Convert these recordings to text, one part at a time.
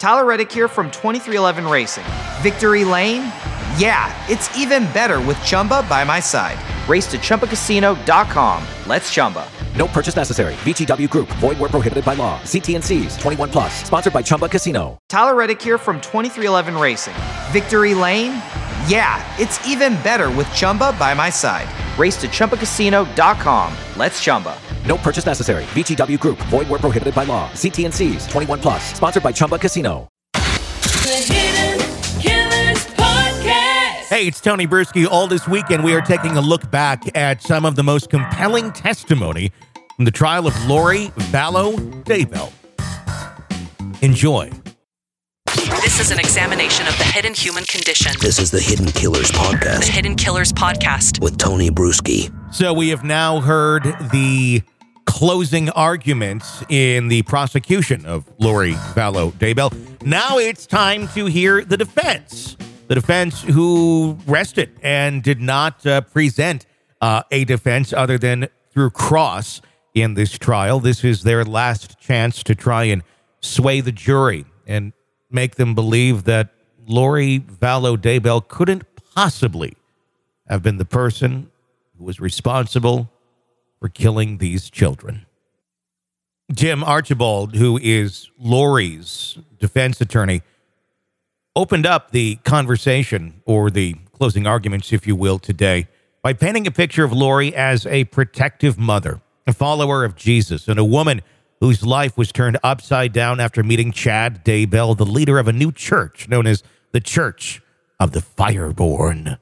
Tyler Reddick here from 2311 Racing. Victory Lane? Yeah, it's even better with Chumba by my side. Race to ChumbaCasino.com. Let's Chumba. No purchase necessary. VGW Group. Void where prohibited by law. See T&Cs. 21 plus. Sponsored by Chumba Casino. Tyler Reddick here from 2311 Racing. Victory Lane? Yeah, it's even better with Chumba by my side. Race to ChumbaCasino.com. Let's Chumba. No purchase necessary. VGW Group. Void where prohibited by law. See T&Cs. 21 plus. Sponsored by Chumba Casino. The Hidden Killers Podcast. Hey, it's Tony Bruschi. All this weekend, we are taking a look back at some of the most compelling testimony from the trial of Lori Vallow Daybell. Enjoy. This is an examination of the hidden human condition. This is the Hidden Killers Podcast. The Hidden Killers Podcast. With Tony Bruschi. So we have now heard the closing arguments in the prosecution of Lori Vallow Daybell. Now it's time to hear the defense. The defense who rested and did not present a defense other than through cross in this trial. This is their last chance to try and sway the jury and make them believe that Lori Vallow Daybell couldn't possibly have been the person who was responsible for killing these children. Jim Archibald, who is Lori's defense attorney, opened up the conversation, or the closing arguments, if you will, today by painting a picture of Lori as a protective mother, a follower of Jesus, and a woman whose life was turned upside down after meeting Chad Daybell, the leader of a new church known as the Church of the Fireborn.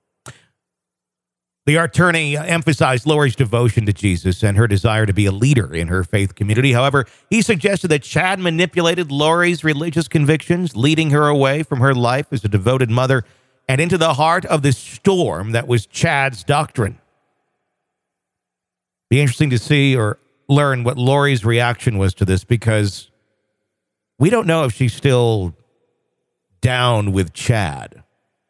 The attorney emphasized Lori's devotion to Jesus and her desire to be a leader in her faith community. However, he suggested that Chad manipulated Lori's religious convictions, leading her away from her life as a devoted mother and into the heart of the storm that was Chad's doctrine. Be interesting to see or learn what Lori's reaction was to this, because we don't know if she's still down with Chad.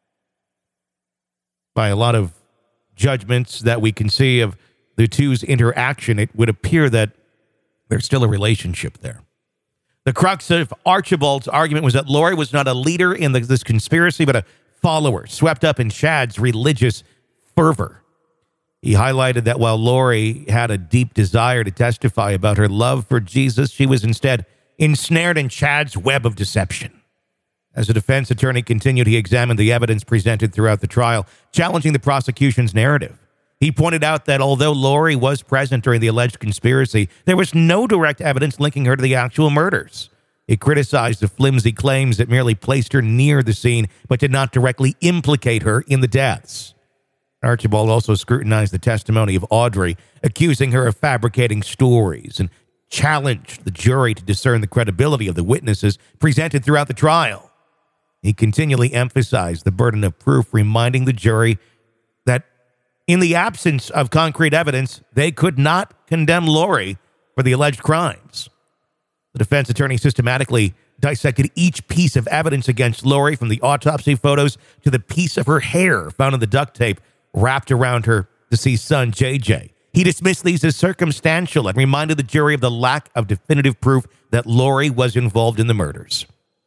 By a lot of judgments that we can see of the two's interaction, it would appear that there's still a relationship there. The crux of Archibald's argument was that Lori was not a leader in this conspiracy, but a follower swept up in Chad's religious fervor. He highlighted that while Lori had a deep desire to testify about her love for Jesus, she was instead ensnared in Chad's web of deception. As the defense attorney continued, he examined the evidence presented throughout the trial, challenging the prosecution's narrative. He pointed out that although Lori was present during the alleged conspiracy, there was no direct evidence linking her to the actual murders. He criticized the flimsy claims that merely placed her near the scene, but did not directly implicate her in the deaths. Archibald also scrutinized the testimony of Audrey, accusing her of fabricating stories, and challenged the jury to discern the credibility of the witnesses presented throughout the trial. He continually emphasized the burden of proof, reminding the jury that in the absence of concrete evidence, they could not condemn Lori for the alleged crimes. The defense attorney systematically dissected each piece of evidence against Lori, from the autopsy photos to the piece of her hair found in the duct tape wrapped around her deceased son, JJ. He dismissed these as circumstantial and reminded the jury of the lack of definitive proof that Lori was involved in the murders.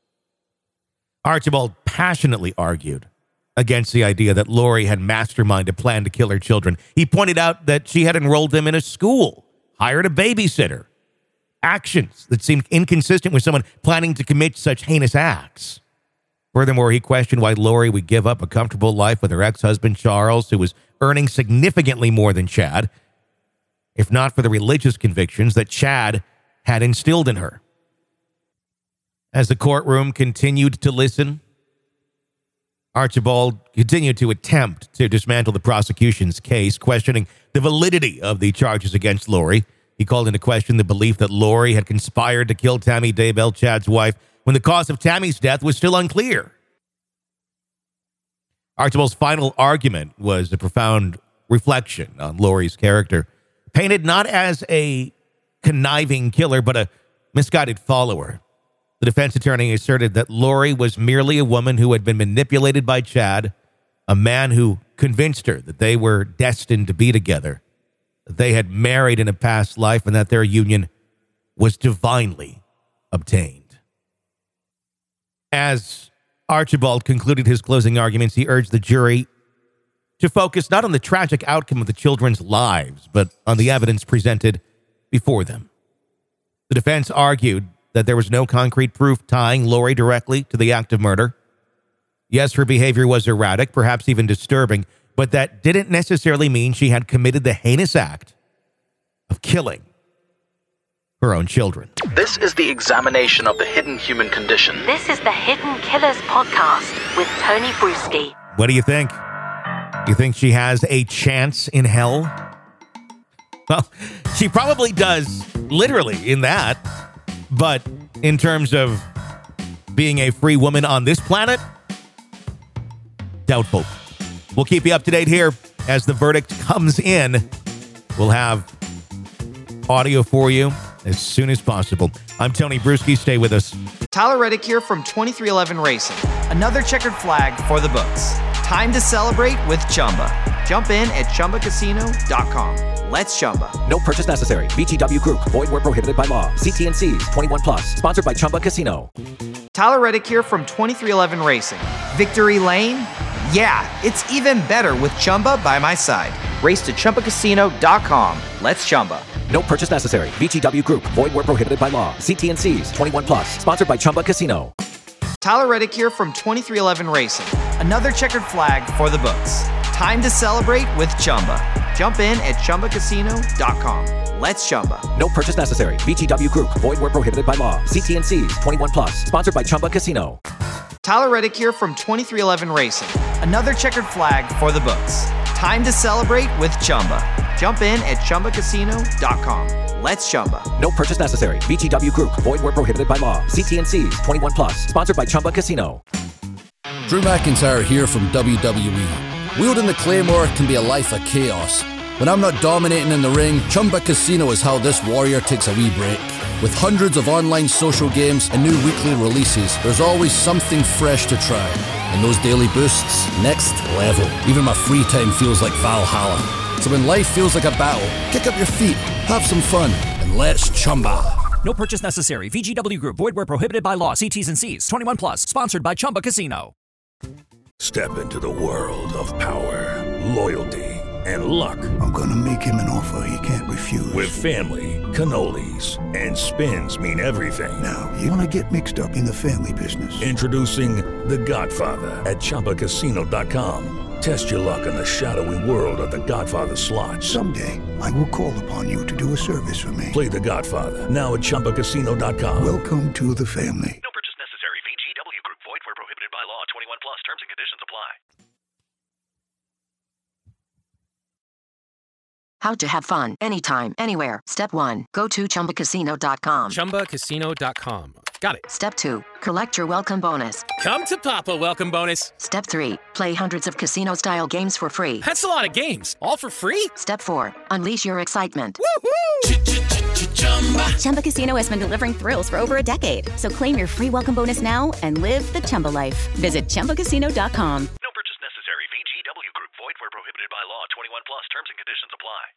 Archibald passionately argued against the idea that Lori had masterminded a plan to kill her children. He pointed out that she had enrolled them in a school, hired a babysitter, actions that seemed inconsistent with someone planning to commit such heinous acts. Furthermore, he questioned why Lori would give up a comfortable life with her ex-husband, Charles, who was earning significantly more than Chad, if not for the religious convictions that Chad had instilled in her. As the courtroom continued to listen, Archibald continued to attempt to dismantle the prosecution's case, questioning the validity of the charges against Lori. He called into question the belief that Lori had conspired to kill Tammy Daybell, Chad's wife, when the cause of Tammy's death was still unclear. Archibald's final argument was a profound reflection on Lori's character, painted not as a conniving killer, but a misguided follower. The defense attorney asserted that Lori was merely a woman who had been manipulated by Chad, a man who convinced her that they were destined to be together, that they had married in a past life, and that their union was divinely obtained. As Archibald concluded his closing arguments, he urged the jury to focus not on the tragic outcome of the children's lives, but on the evidence presented before them. The defense argued that there was no concrete proof tying Lori directly to the act of murder. Yes, her behavior was erratic, perhaps even disturbing, but that didn't necessarily mean she had committed the heinous act of killing her own children. This is the examination of the hidden human condition. This is the Hidden Killers podcast with Tony Bruschi. What do you think? You think she has a chance in hell? Well, she probably does, literally, in that. But in terms of being a free woman on this planet, doubtful. We'll keep you up to date here as the verdict comes in. We'll have audio for you as soon as possible. I'm Tony Bruschi. Stay with us. Tyler Reddick here from 2311 Racing. Another checkered flag for the books. Time to celebrate with Chumba. Jump in at ChumbaCasino.com. Let's Chumba. No purchase necessary. VGW Group. Void where prohibited by law. See T&Cs. 21 plus. Sponsored by Chumba Casino. Tyler Reddick here from 2311 Racing. Victory Lane? Yeah, it's even better with Chumba by my side. Race to ChumbaCasino.com. Let's Chumba. No purchase necessary. VGW Group. Void where prohibited by law. See T&Cs. 21 plus. Sponsored by Chumba Casino. Tyler Reddick here from 2311 Racing. Another checkered flag for the books. Time to celebrate with Chumba. Jump in at ChumbaCasino.com. Let's Chumba. No purchase necessary. VGW Group. Void where prohibited by law. See T&Cs. 21 plus. Sponsored by Chumba Casino. Tyler Reddick here from 2311 Racing. Another checkered flag for the books. Time to celebrate with Chumba. Jump in at ChumbaCasino.com. Let's Chumba. No purchase necessary. VGW Group. Void where prohibited by law. See T&Cs. 21 plus. Sponsored by Chumba Casino. Drew McIntyre here from WWE. Wielding the Claymore can be a life of chaos. When I'm not dominating in the ring, Chumba Casino is how this warrior takes a wee break. With hundreds of online social games and new weekly releases, there's always something fresh to try. And those daily boosts, next level. Even my free time feels like Valhalla. So when life feels like a battle, kick up your feet, have some fun, and let's Chumba. No purchase necessary. VGW Group. Void where prohibited by law. See T's and C's. 21 plus. Sponsored by Chumba Casino. Step into the world of power, loyalty, and luck. I'm gonna make him an offer he can't refuse. With family, cannolis, and spins mean everything. Now, you wanna get mixed up in the family business. Introducing The Godfather at ChumbaCasino.com. Test your luck in the shadowy world of The Godfather slot. Someday, I will call upon you to do a service for me. Play The Godfather now at ChumbaCasino.com. Welcome to the family. No purchase necessary. VGW Group. Void where prohibited by law. 21 plus. Terms and conditions apply. How to have fun anytime, anywhere. Step 1. Go to ChumbaCasino.com. ChumbaCasino.com. Got it. Step 2. Collect your welcome bonus. Come to Papa welcome bonus. Step 3. Play hundreds of casino-style games for free. That's a lot of games. All for free? Step 4. Unleash your excitement. Woohoo! Chumba Casino has been delivering thrills for over a decade. So claim your free welcome bonus now and live the Chumba life. Visit ChumbaCasino.com.